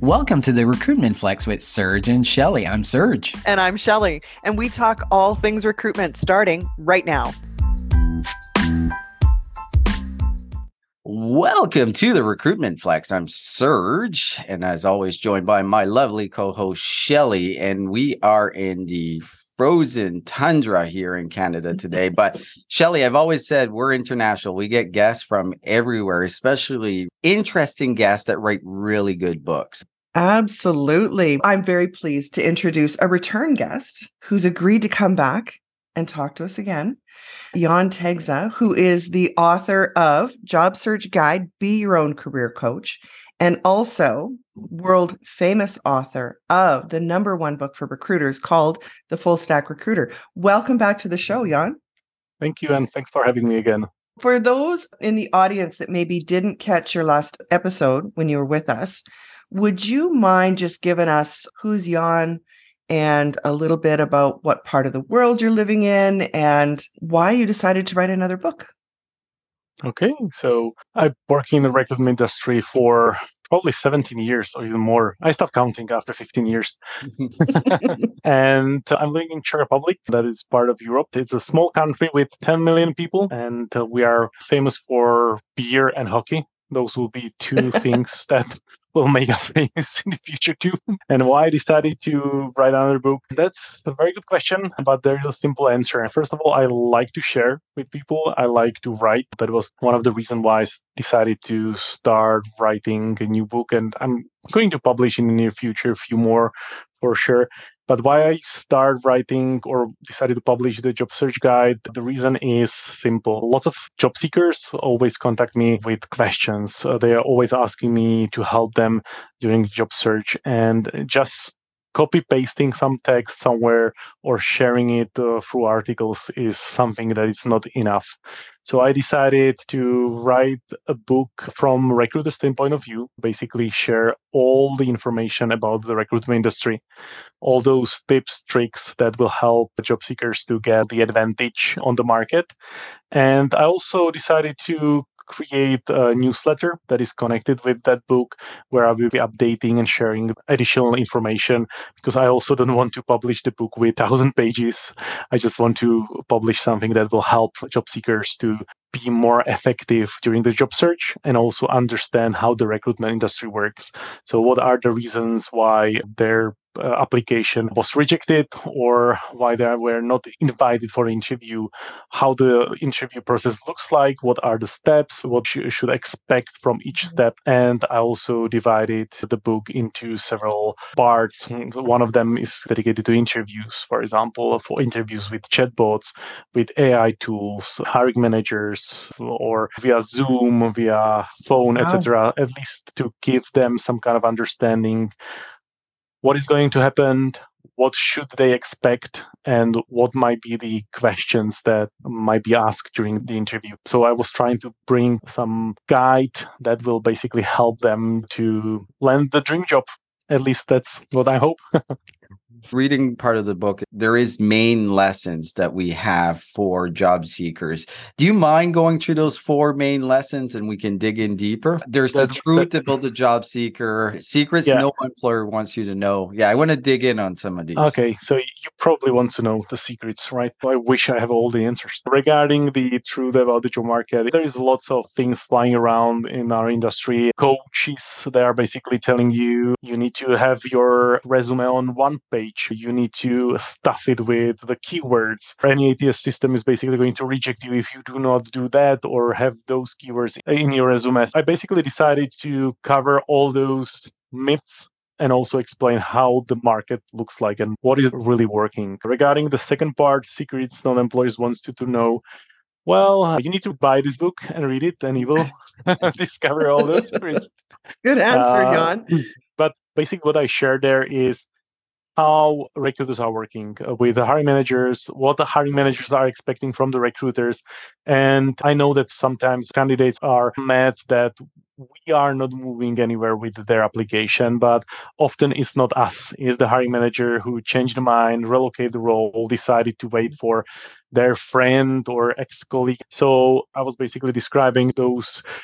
Welcome to the Recruitment Flex with Serge and Shelley. I'm Serge. And I'm Shelley. And we talk all things recruitment starting right now. Welcome to the Recruitment Flex. I'm Serge, and as always, joined by my lovely co-host Shelley. And we are in the frozen tundra here in Canada today. But Shelley, I've always said we're international. We get guests from everywhere, especially interesting guests that write really good books. Absolutely. I'm very pleased to introduce a return guest who's agreed to come back and talk to us again. Jan Tegza, who is the author of Job Search Guide, Be Your Own Career Coach, and also world famous author of the #1 book for recruiters called The Full Stack Recruiter. Welcome back to the show, Jan. Thank you, and thanks for having me again. For those in the audience that maybe didn't catch your last episode when you were with us, would you mind just giving us who's Jan and a little bit about what part of the world you're living in and why you decided to write another book? Okay, so I've worked in the recruitment industry for probably 17 years or even more. I stopped counting after 15 years. And I'm living in Czech Republic, that is part of Europe. It's a small country with 10 million people, and we are famous for beer and hockey. Those will be two things that will make us famous in the future too. And why I decided to write another book? That's a very good question, but there is a simple answer. First of all, I like to share with people. I like to write. That was one of the reasons why I decided to start writing a new book. And I'm going to publish in the near future a few more for sure. But why I started writing or decided to publish the job search guide, the reason is simple. Lots of job seekers always contact me with questions. They are always asking me to help them during job search, and just copy pasting some text somewhere or sharing it through articles is something that is not enough. So I decided to write a book from a recruiter standpoint of view, basically share all the information about the recruitment industry, all those tips, tricks that will help job seekers to get the advantage on the market. And I also decided to create a newsletter that is connected with that book where I will be updating and sharing additional information, because I also don't want to publish the book with 1,000 pages. I just want to publish something that will help job seekers to be more effective during the job search and also understand how the recruitment industry works. So what are the reasons why their application was rejected or why they were not invited for an interview, how the interview process looks like, what are the steps, what you should expect from each step. And I also divided the book into several parts. One of them is dedicated to interviews, for example, for interviews with chatbots, with AI tools, hiring managers, or via Zoom, via phone, etc., at least to give them some kind of understanding what is going to happen, what should they expect, and what might be the questions that might be asked during the interview. So I was trying to bring some guide that will basically help them to land the dream job. At least that's what I hope. Reading part of the book, there is main lessons that we have for job seekers. Do you mind going through those 4 main lessons and we can dig in deeper? There's the truth to build a job seeker, secrets no employer wants you to know. Yeah, I want to dig in on some of these. Okay, so you probably want to know the secrets, right? I wish I have all the answers. Regarding the truth about the job market, there is lots of things flying around in our industry. Coaches, they are basically telling you need to have your resume on one page. You need to stuff it with the keywords. Any ATS system is basically going to reject you if you do not do that or have those keywords in your resume. I basically decided to cover all those myths and also explain how the market looks like and what is really working. Regarding the second part, secrets non-employers wants you to know, well, you need to buy this book and read it, and you will discover all those secrets. Good answer, Jan. But basically what I share there is how recruiters are working with the hiring managers, what the hiring managers are expecting from the recruiters. And I know that sometimes candidates are mad that we are not moving anywhere with their application, but often it's not us. It's the hiring manager who changed their mind, relocated the role, decided to wait for their friend or ex-colleague. So I was basically describing those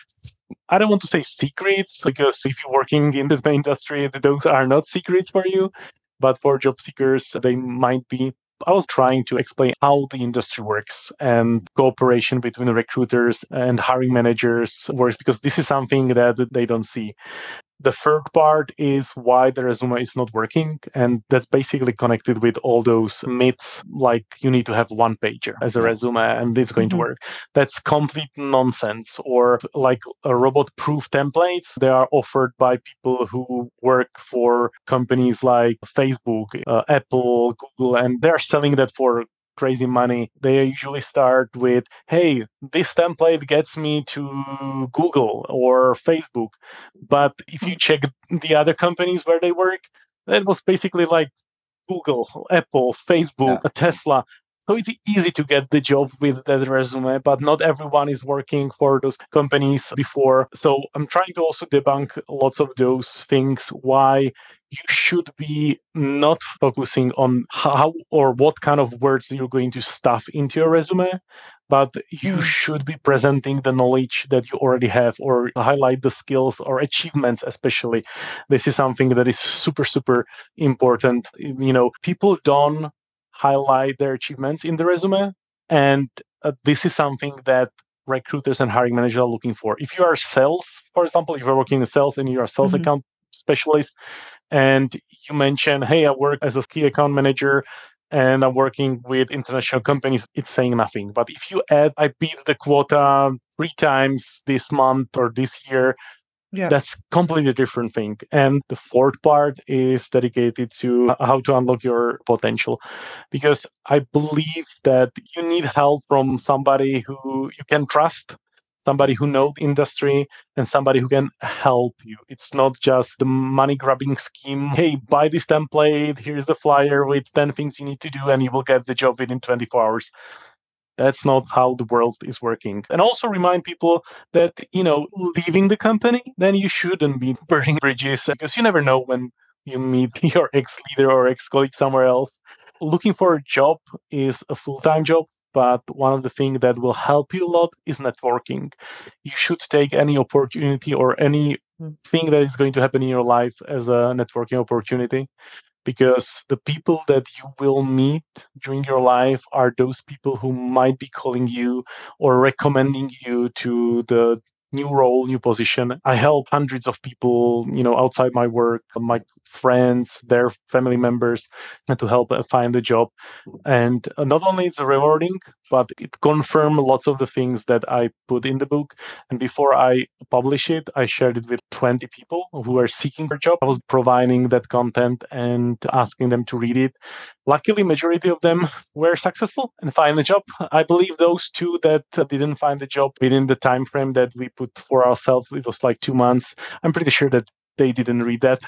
I don't want to say secrets, because if you're working in the industry, those are not secrets for you. But for job seekers, they might be. I was trying to explain how the industry works and cooperation between the recruiters and hiring managers works, because this is something that they don't see. The third part is why the resume is not working. And that's basically connected with all those myths, like you need to have one pager as a resume and it's going to Mhm. work. That's complete nonsense. Or like robot proof templates, they are offered by people who work for companies like Facebook, Apple, Google, and they're selling that for crazy money. They usually start with, hey, this template gets me to Google or Facebook. But if you check the other companies where they work, that was basically like Google, Apple, Facebook, Yeah. Tesla. So it's easy to get the job with that resume, but not everyone is working for those companies before. So I'm trying to also debunk lots of those things, why you should be not focusing on how or what kind of words you're going to stuff into your resume, but you Mm. should be presenting the knowledge that you already have, or highlight the skills or achievements, especially. This is something that is super, super important. People don't highlight their achievements in the resume, and this is something that recruiters and hiring managers are looking for. If you are sales, for example, if you're working in sales and you're a sales Mhm. account specialist, and you mention, hey, I work as a key account manager and I'm working with international companies, it's saying nothing. But if you add, I beat the quota 3 times this month or this year, Yeah. that's completely different thing. And the fourth part is dedicated to how to unlock your potential, because I believe that you need help from somebody who you can trust, somebody who knows the industry, and somebody who can help you. It's not just the money grabbing scheme. Hey, buy this template, here's the flyer with 10 things you need to do and you will get the job within 24 hours. That's not how the world is working. And also remind people that, leaving the company, then you shouldn't be burning bridges, because you never know when you meet your ex-leader or ex-colleague somewhere else. Looking for a job is a full-time job, but one of the things that will help you a lot is networking. You should take any opportunity or any Mm. thing that is going to happen in your life as a networking opportunity, because the people that you will meet during your life are those people who might be calling you or recommending you to the new role, new position. I help hundreds of people, outside my work, my friends, their family members, and to help find a job. And not only it's rewarding, but it confirms lots of the things that I put in the book. And before I publish it, I shared it with 20 people who are seeking for a job. I was providing that content and asking them to read it. Luckily, majority of them were successful and find a job. I believe those two that didn't find a job within the time frame that we put for ourselves, it was like 2 months. I'm pretty sure that they didn't read that,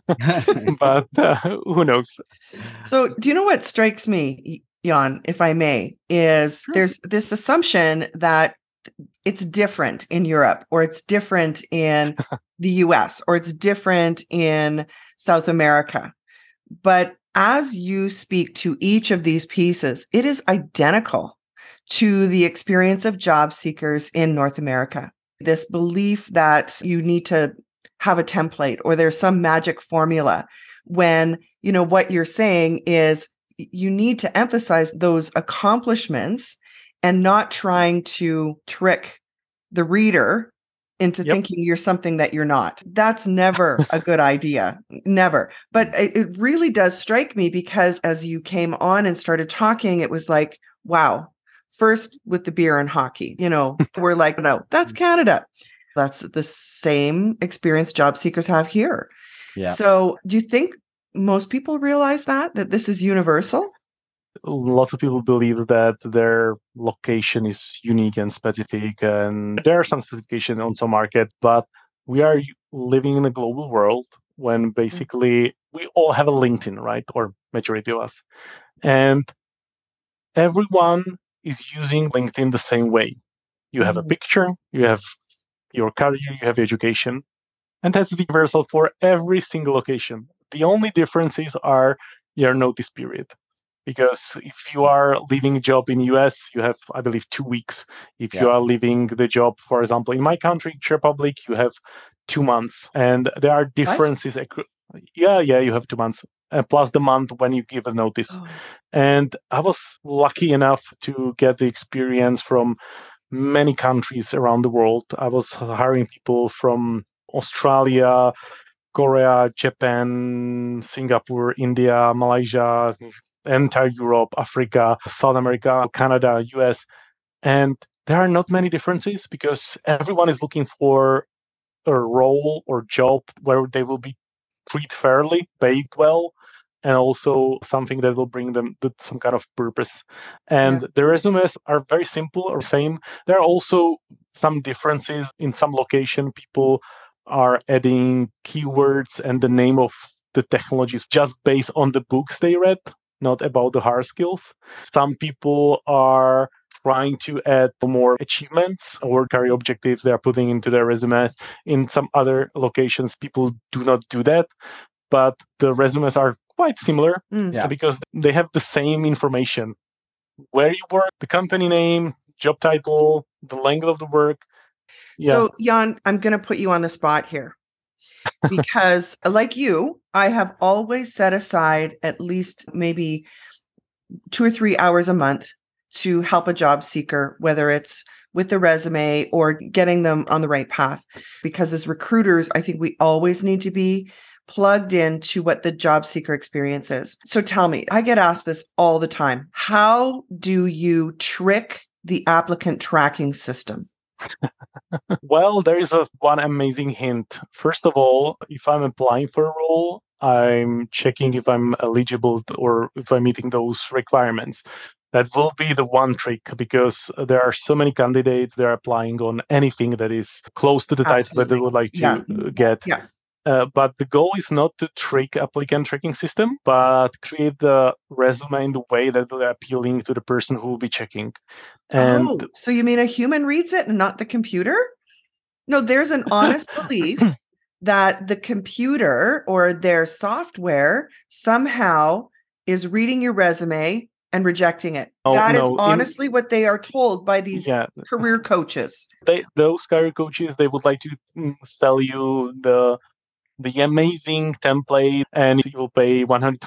but who knows? So, do you know what strikes me, Jan, if I may, is there's this assumption that it's different in Europe, or it's different in the US, or it's different in South America. But as you speak to each of these pieces, it is identical to the experience of job seekers in North America. This belief that you need to have a template or there's some magic formula, when, what you're saying is you need to emphasize those accomplishments and not trying to trick the reader into Yep. thinking you're something that you're not. That's never a good idea. Never. But it really does strike me, because as you came on and started talking, it was like, wow, first with the beer and hockey, we're like, no, that's Canada. That's the same experience job seekers have here. Yeah. So do you think most people realize that this is universal? Lots of people believe that their location is unique and specific, and there are some specification on some market, but we are living in a global world when basically we all have a LinkedIn, right? Or majority of us. And everyone is using LinkedIn the same way. You have a Mhm. picture, you have your career, you have education, and that's universal for every single location. The only differences are your notice period. Because if you are leaving a job in US, you have, I believe, 2 weeks. If you Yeah. are leaving the job, for example, in my country, Czech Republic, you have 2 months. And there are differences. Yeah, you have 2 months. Plus the month when you give a notice. Oh. And I was lucky enough to get the experience from many countries around the world. I was hiring people from Australia, Korea, Japan, Singapore, India, Malaysia, entire Europe, Africa, South America, Canada, US. And there are not many differences because everyone is looking for a role or job where they will be treated fairly, paid well, and also something that will bring them some kind of purpose. And the resumes are very simple or same. There are also some differences in some location. People are adding keywords and the name of the technologies just based on the books they read, not about the hard skills. Some people are trying to add more achievements or career objectives they are putting into their resumes. In some other locations, people do not do that, but the resumes are quite similar because they have the same information. Where you work, the company name, job title, the length of the work. So, Jan, I'm going to put you on the spot here because, like you, I have always set aside at least maybe 2 or 3 hours a month to help a job seeker, whether it's with the resume or getting them on the right path. Because as recruiters, I think we always need to be plugged into what the job seeker experience is. So tell me, I get asked this all the time. How do you trick the applicant tracking system? Well, there is one amazing hint. First of all, if I'm applying for a role, I'm checking if I'm eligible or if I'm meeting those requirements. That will be the one trick because there are so many candidates that are applying on anything that is close to the title that they would like to get. Yeah. But the goal is not to trick applicant tracking system, but create the resume in the way that will be appealing to the person who will be checking. And so you mean a human reads it and not the computer? No, there's an honest belief that the computer or their software somehow is reading your resume and rejecting it. That is honestly what they are told by these career coaches. Those career coaches, they would like to sell you the amazing template and you will pay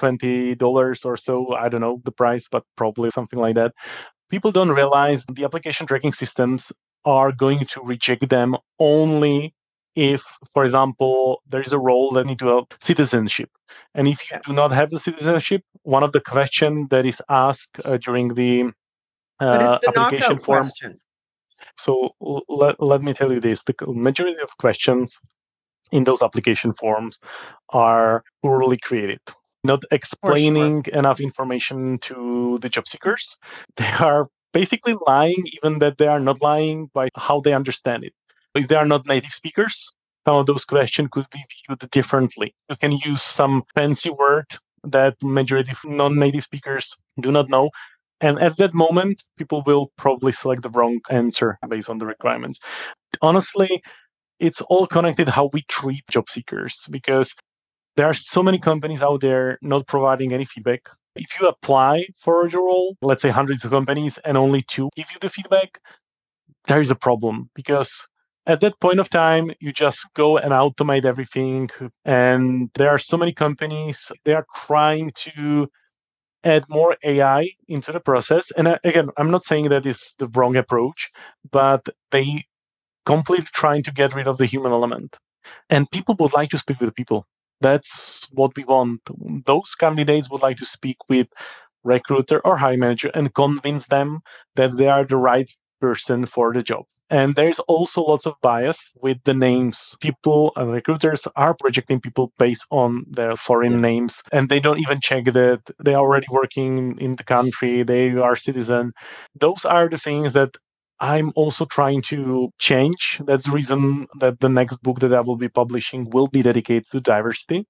$120 or so. I don't know the price, but probably something like that. People don't realize the application tracking systems are going to reject them only if, for example, there is a role that needs to have citizenship. And if you do not have the citizenship, one of the questions that is asked during the application form. Question. So let me tell you this. The majority of questions in those application forms are poorly created, not explaining enough information to the job seekers. They are basically lying, even that they are not lying by how they understand it. If they are not native speakers, some of those questions could be viewed differently. You can use some fancy word that majority of non-native speakers do not know. And at that moment, people will probably select the wrong answer based on the requirements. Honestly, it's all connected how we treat job seekers because there are so many companies out there not providing any feedback. If you apply for your role, let's say hundreds of companies and only 2 give you the feedback, there is a problem because at that point of time, you just go and automate everything. And there are so many companies, they are trying to add more AI into the process. And again, I'm not saying that is the wrong approach, but they completely trying to get rid of the human element. And people would like to speak with people. That's what we want. Those candidates would like to speak with recruiter or hiring manager and convince them that they are the right person for the job. And there's also lots of bias with the names. People and recruiters are projecting people based on their foreign names, and they don't even check that they are already working in the country, they are citizen. Those are the things that I'm also trying to change. That's the reason that the next book that I will be publishing will be dedicated to diversity.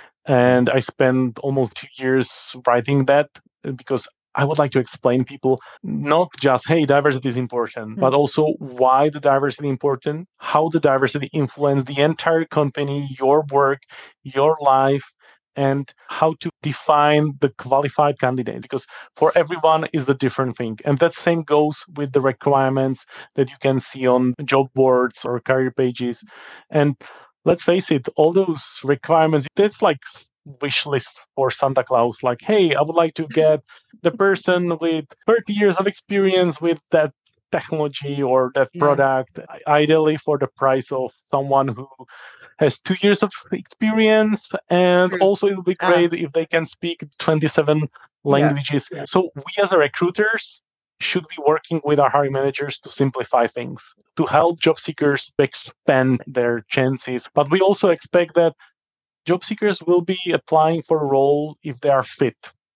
And I spent almost 2 years writing that because I would like to explain people not just, hey, diversity is important, but also why the diversity is important, how the diversity influences the entire company, your work, your life, and how to define the qualified candidate, because for everyone is the different thing. And that same goes with the requirements that you can see on job boards or career pages. And let's face it, all those requirements, that's like wish list for Santa Claus. Like, hey, I would like to get the person with 30 years of experience with that technology or that product, ideally for the price of someone who has 2 years of experience. And also it would be great if they can speak 27 languages. So we as recruiters should be working with our hiring managers to simplify things, to help job seekers expand their chances. But we also expect that job seekers will be applying for a role if they are fit.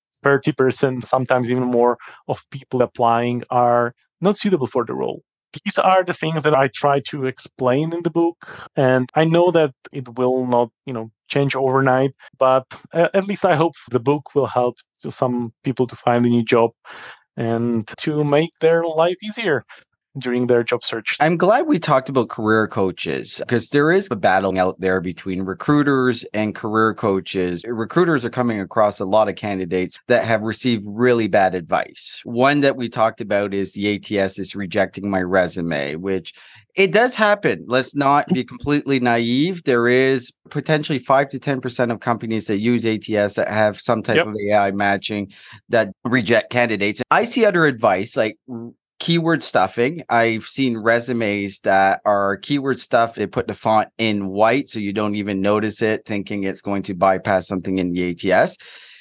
30%, sometimes even more, of people applying are not suitable for the role. These are the things that I try to explain in the book. And I know that it will not, change overnight, but at least I hope the book will help some people to find a new job and to make their life easier during their job search. I'm glad we talked about career coaches because there is a battle out there between recruiters and career coaches. Recruiters are coming across a lot of candidates that have received really bad advice. One that we talked about is the ATS is rejecting my resume, which it does happen. Let's not be completely naive. There is potentially 5 to 10% of companies that use ATS that have some type of AI matching that reject candidates. I see other advice like keyword stuffing. I've seen resumes that are keyword stuff. They put the font in white so you don't even notice it, thinking it's going to bypass something in the ATS.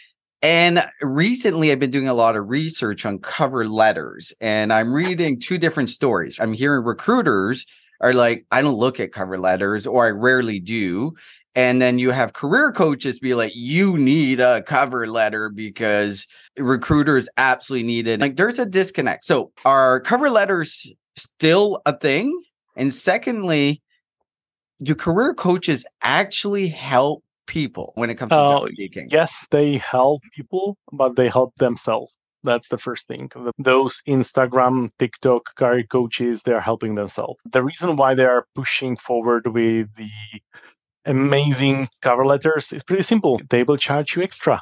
And recently, I've been doing a lot of research on cover letters, and I'm reading two different stories. I'm hearing recruiters are like, I don't look at cover letters, or I rarely do. And then you have career coaches be like, you need a cover letter because recruiters absolutely need it. Like, there's a disconnect. So are cover letters still a thing? And secondly, do career coaches actually help people when it comes to job seeking? Yes, they help people, but they help themselves. That's the first thing. Those Instagram, TikTok career coaches, they're helping themselves. The reason why they are pushing forward with the amazing cover letters is pretty simple. They will charge you extra.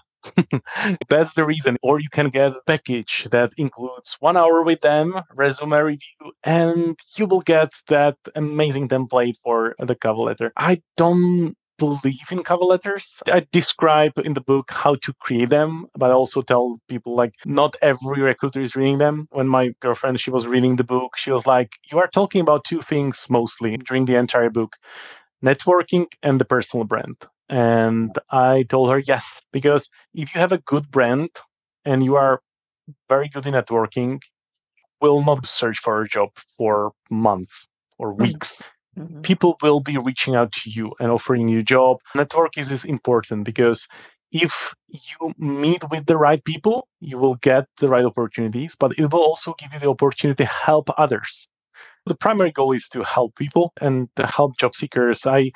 That's the reason. Or you can get a package that includes 1 hour with them, resume review, and you will get that amazing template for the cover letter. I don't believe in cover letters. I describe in the book how to create them, but I also tell people like not every recruiter is reading them. When my girlfriend, she was reading the book, she was like, you are talking about two things mostly during the entire book: networking and the personal brand. And I told her yes, because if you have a good brand and you are very good in networking, you will not search for a job for months or weeks. Mm-hmm. People will be reaching out to you and offering you a job. Network is important because if you meet with the right people, you will get the right opportunities, but it will also give you the opportunity to help others. The primary goal is to help people and to help job seekers. I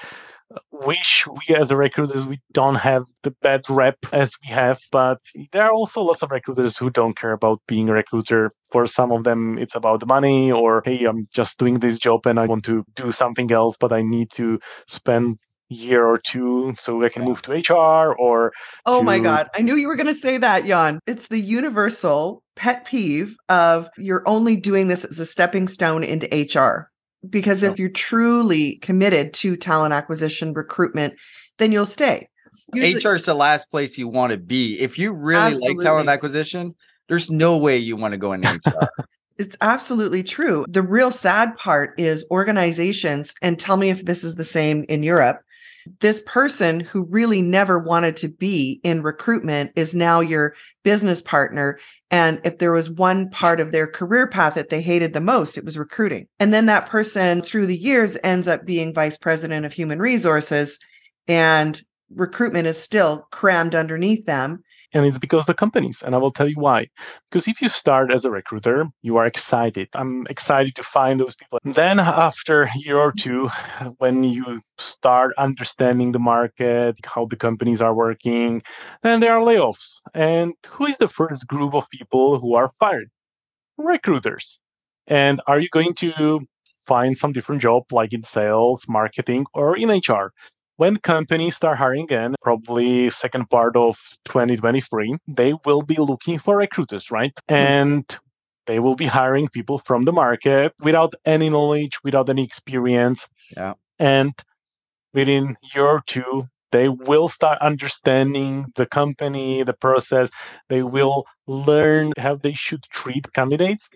wish we as recruiters, we don't have the bad rep as we have, but there are also lots of recruiters who don't care about being a recruiter. For some of them, it's about the money, or, hey, I'm just doing this job and I want to do something else, but I need to spend year or two so I can move to HR or my God, I knew you were going to say that, Jan. It's the universal pet peeve of you're only doing this as a stepping stone into HR. Because if you're truly committed to talent acquisition recruitment, then you'll stay. HR is the last place you want to be. If you really like talent acquisition, there's no way you want to go in HR. It's absolutely true. The real sad part is organizations, and tell me if this is the same in Europe. This person who really never wanted to be in recruitment is now your business partner. And if there was one part of their career path that they hated the most, it was recruiting. And then that person through the years ends up being vice president of human resources, and recruitment is still crammed underneath them. And it's because the companies, and I will tell you why. Because if you start as a recruiter, you are excited. I'm excited to find those people. And then after a year or two, when you start understanding the market, how the companies are working, then there are layoffs. And who is the first group of people who are fired? Recruiters. And are you going to find some different job like in sales, marketing, or in HR? when companies start hiring again, probably second part of 2023, they will be looking for recruiters, right? And they will be hiring people from the market without any knowledge, without any experience. Yeah. And within a year or two, they will start understanding the company, the process. They will learn how they should treat candidates.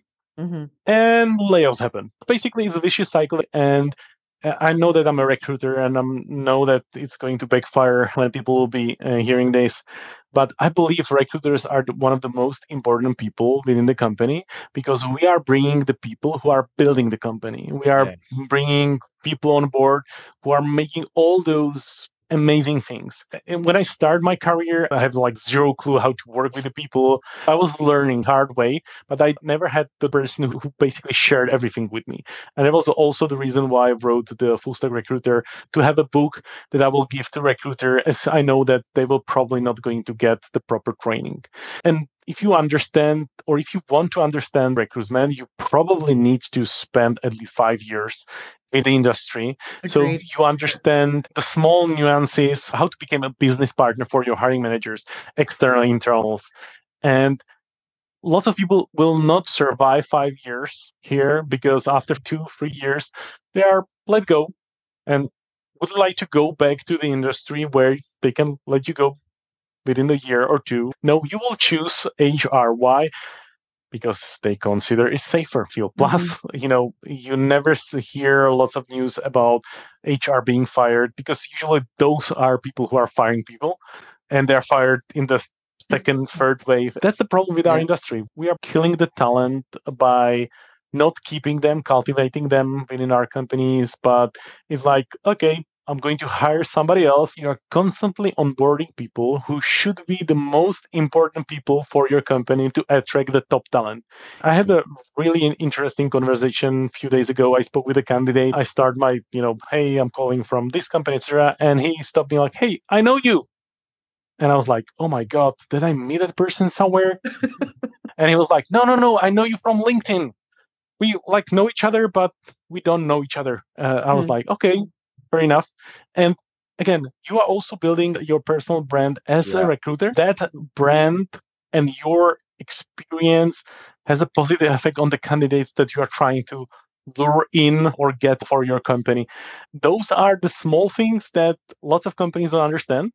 And layoffs happen. Basically, it's a vicious cycle. And I know that I'm a recruiter, and I know that it's going to backfire when people will be hearing this. But I believe recruiters are one of the most important people within the company, because we are bringing the people who are building the company. We are bringing people on board who are making all those amazing things. And when I started my career, I had like zero clue how to work with the people. I was learning hard way, but I never had the person who basically shared everything with me. And that was also the reason why I wrote the Full Stack Recruiter, to have a book that I will give to recruiter, as I know that they will probably not going to get the proper training. And if you understand, or if you want to understand recruitment, you probably need to spend at least 5 years in the industry. Agreed. So you understand the small nuances, how to become a business partner for your hiring managers, external, internals. And lots of people will not survive 5 years here, because after 2-3 years, they are let go and would like to go back to the industry where they can let you go within a year or two. No, you will choose HR. Why? Because they consider it safer field. Plus, you never hear lots of news about HR being fired, because usually those are people who are firing people, and they're fired in the second, third wave. That's the problem with our industry. We are killing the talent by not keeping them, cultivating them within our companies. But it's like, okay, I'm going to hire somebody else. You're constantly onboarding people who should be the most important people for your company to attract the top talent. I had a really interesting conversation a few days ago. I spoke with a candidate. I start my, hey, I'm calling from this company, etc. And he stopped me like, hey, I know you. And I was like, oh my God, did I meet that person somewhere? And he was like, no, I know you from LinkedIn. We know each other, but we don't know each other. I was like, okay, fair enough. And again, you are also building your personal brand as a recruiter. That brand and your experience has a positive effect on the candidates that you are trying to lure in or get for your company. Those are the small things that lots of companies don't understand,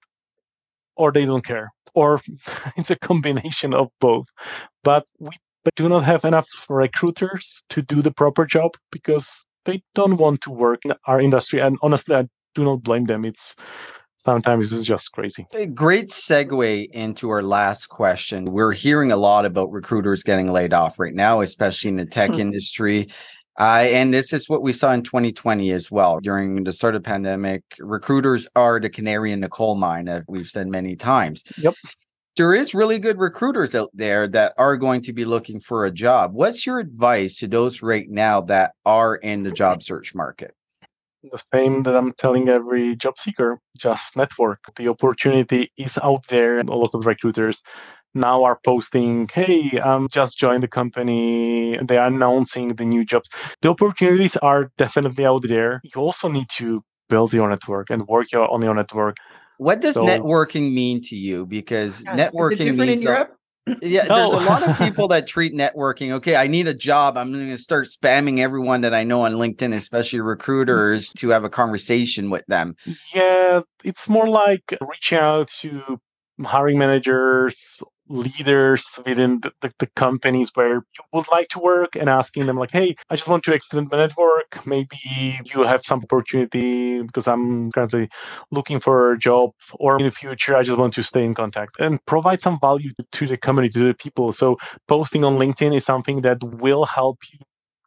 or they don't care, or it's a combination of both. But we do not have enough recruiters to do the proper job, because they don't want to work in our industry. And honestly, I do not blame them. Sometimes it's just crazy. A great segue into our last question. We're hearing a lot about recruiters getting laid off right now, especially in the tech industry. And this is what we saw in 2020 as well. During the start of the pandemic, recruiters are the canary in the coal mine, as we've said many times. Yep. There is really good recruiters out there that are going to be looking for a job. What's your advice to those right now that are in the job search market? The same that I'm telling every job seeker: just network. The opportunity is out there, and a lot of recruiters now are posting, hey, just joined the company. They are announcing the new jobs. The opportunities are definitely out there. You also need to build your network and work on your network. What does networking mean to you? Because networking is it different means in Europe? there's a lot of people that treat networking. Okay, I need a job. I'm going to start spamming everyone that I know on LinkedIn, especially recruiters, to have a conversation with them. Yeah, it's more like reaching out to hiring managers, leaders within the companies where you would like to work, and asking them like, hey, I just want to extend my network. Maybe you have some opportunity, because I'm currently looking for a job, or in the future, I just want to stay in contact, and provide some value to the community, to the people. So posting on LinkedIn is something that will help you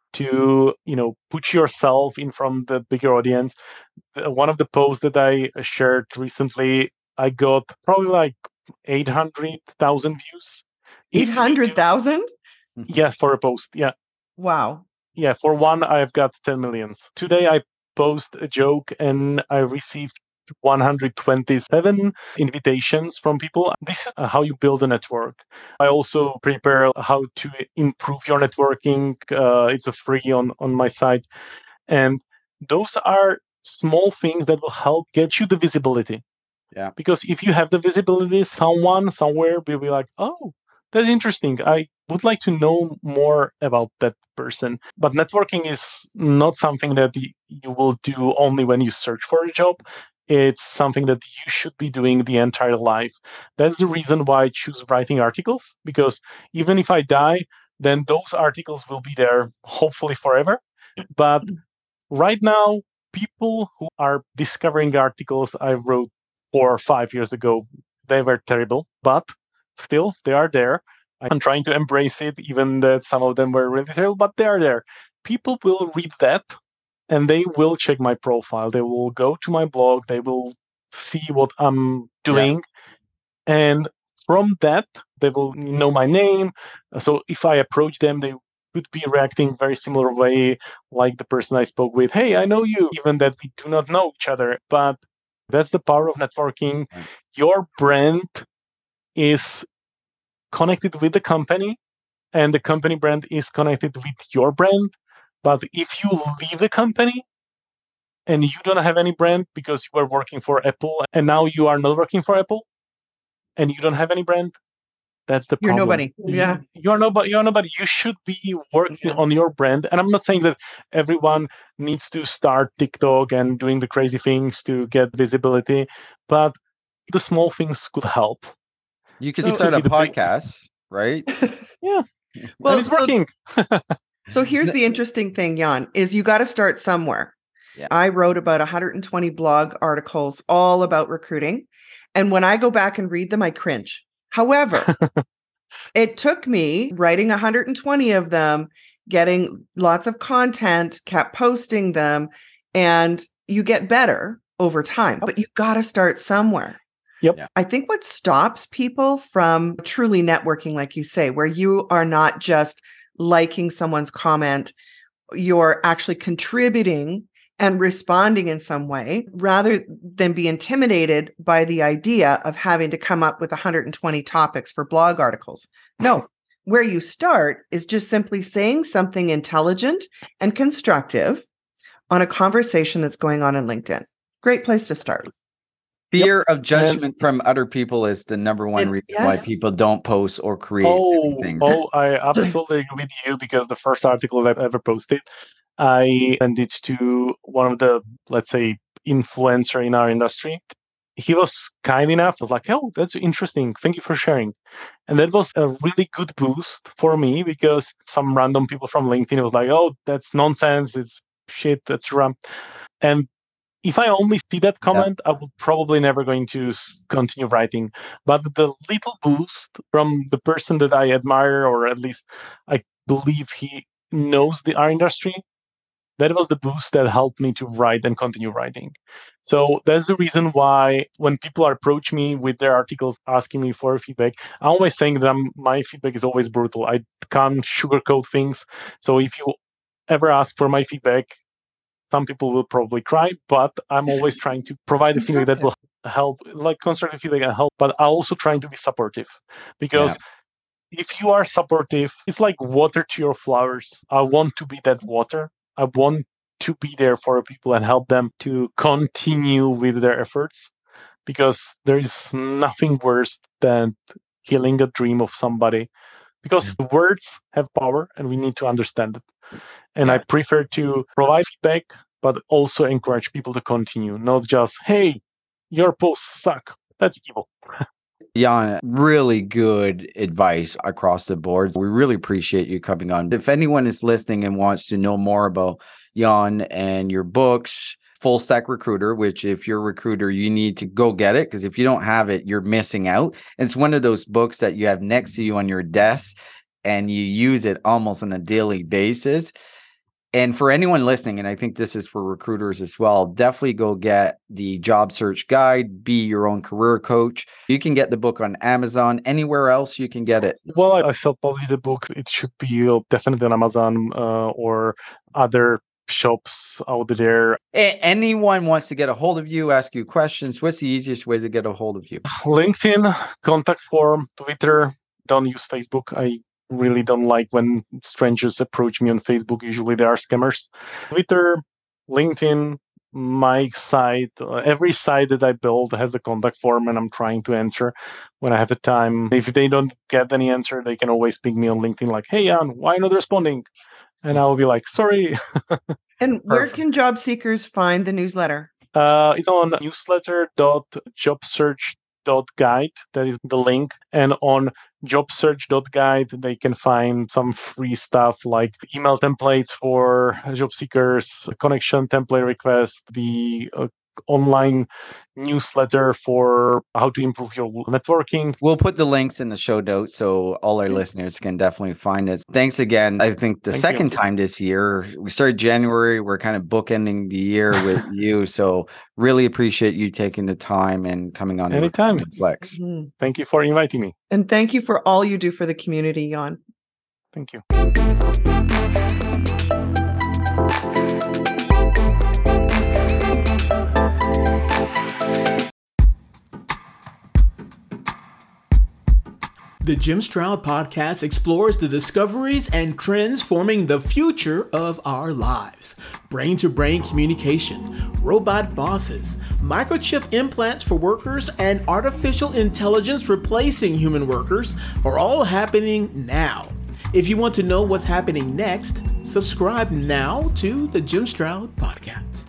to put yourself in front of the bigger audience. One of the posts that I shared recently, I got probably like 800,000 views. 800,000? Yeah, for a post. Yeah. Wow. Yeah, for one, I've got 10 millions. Today, I post a joke and I received 127 invitations from people. This is how you build a network. I also prepare how to improve your networking. It's a free on my site. And those are small things that will help get you the visibility. Yeah. Because if you have the visibility, someone somewhere will be like, oh, that's interesting. I would like to know more about that person. But networking is not something that you will do only when you search for a job. It's something that you should be doing the entire life. That's the reason why I choose writing articles, because even if I die, then those articles will be there hopefully forever. But right now, people who are discovering articles I wrote 4 or 5 years ago, they were terrible, but still they are there. I'm trying to embrace it, even that some of them were really terrible, but they are there. People will read that and they will check my profile. They will go to my blog. They will see what I'm doing. And from that, they will know my name. So if I approach them, they could be reacting very similar way, like the person I spoke with. Hey, I know you, even that we do not know each other. But that's the power of networking. Right. Your brand is connected with the company, and the company brand is connected with your brand. But if you leave the company and you don't have any brand because you were working for Apple and now you are not working for Apple and you don't have any brand, that's the You're problem. nobody. Yeah. You're nobody. You're nobody. You should be working on your brand. And I'm not saying that everyone needs to start TikTok and doing the crazy things to get visibility, but the small things could help. You could So- start a It could be the big- podcast, right? Yeah. Well, And it's working. So here's the interesting thing, Jan, is you got to start somewhere. Yeah. I wrote about 120 blog articles all about recruiting. And when I go back and read them, I cringe. However, it took me writing 120 of them, getting lots of content, kept posting them, and you get better over time. But you got to start somewhere. Yep. Yeah. I think what stops people from truly networking, like you say, where you are not just liking someone's comment, you're actually contributing and responding in some way rather than be intimidated by the idea of having to come up with 120 topics for blog articles. No, where you start is just simply saying something intelligent and constructive on a conversation that's going on in LinkedIn. Great place to start. Fear of judgment from other people is the number one reason why Yes. people don't post or create anything. I absolutely agree with you, because the first article that I ever posted, I sent it to one of the, let's say, influencer in our industry. He was kind enough, was like, oh, that's interesting. Thank you for sharing. And that was a really good boost for me, because some random people from LinkedIn was like, oh, that's nonsense. It's shit. That's rum. And if I only see that comment, I will probably never going to continue writing. But the little boost from the person that I admire, or at least I believe he knows our industry, that was the boost that helped me to write and continue writing. So that's the reason why when people approach me with their articles asking me for feedback, I'm always saying that my feedback is always brutal. I can't sugarcoat things. So if you ever ask for my feedback, some people will probably cry, but I'm always trying to provide a feedback that will help, like constructive feedback and help, but I'm also trying to be supportive. Because if you are supportive, it's like water to your flowers. I want to be that water. I want to be there for people and help them to continue with their efforts, because there is nothing worse than killing a dream of somebody, because words have power and we need to understand it. And I prefer to provide feedback, but also encourage people to continue, not just, hey, your posts suck. That's evil. Jan, really good advice across the board. We really appreciate you coming on. If anyone is listening and wants to know more about Jan and your books, Full Stack Recruiter, which if you're a recruiter, you need to go get it, because if you don't have it, you're missing out. It's one of those books that you have next to you on your desk and you use it almost on a daily basis. And for anyone listening, and I think this is for recruiters as well, definitely go get the job search guide, be your own career coach. You can get the book on Amazon, anywhere else you can get it. Well, I self-publish the books. It should be definitely on Amazon or other shops out there. Anyone wants to get a hold of you, ask you questions, what's the easiest way to get a hold of you? LinkedIn, contact form, Twitter. Don't use Facebook. I really don't like when strangers approach me on Facebook. Usually they are scammers. Twitter, LinkedIn, my site, every site that I build has a contact form, and I'm trying to answer when I have the time. If they don't get any answer, they can always ping me on LinkedIn like, hey, Jan, why not responding? And I will be like, sorry. And where can job seekers find the newsletter? It's on newsletter.jobsearch.guide. That is the link. And on jobsearch.guide, they can find some free stuff like email templates for job seekers, connection template request, the online newsletter for how to improve your networking. We'll put the links in the show notes so all our listeners can definitely find it. Thanks again. I think the second time this year, we started January, we're kind of bookending the year with you. So really appreciate you taking the time and coming on anytime. Flex. Mm-hmm. Thank you for inviting me. And thank you for all you do for the community, Jan. Thank you. The Jim Stroud Podcast explores the discoveries and trends forming the future of our lives. Brain-to-brain communication, robot bosses, microchip implants for workers, and artificial intelligence replacing human workers are all happening now. If you want to know what's happening next, subscribe now to the Jim Stroud Podcast.